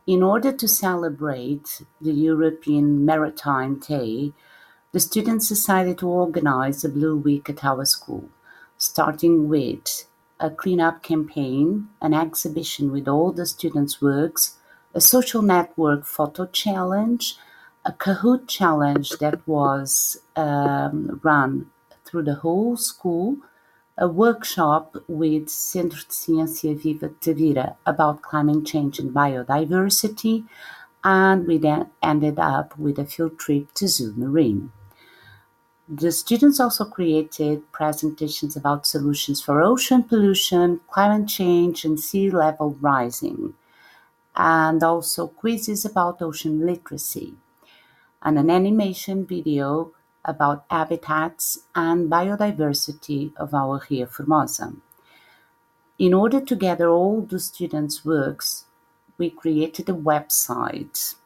In order to celebrate the European Maritime Day, the students decided to organize a Blue Week at our school, starting with a cleanup campaign, an exhibition with all the students' works, a social network photo challenge, a Kahoot challenge that was run through the whole school, a workshop with Centro de Ciência Viva de Tavira about climate change and biodiversity, and we then ended up with a field trip to Zoo Marine. The students also created presentations about solutions for ocean pollution, climate change, and sea level rising, and also quizzes about ocean literacy, and an animation video about habitats and biodiversity of our Rio Formosa. In order to gather all the students' works, we created a website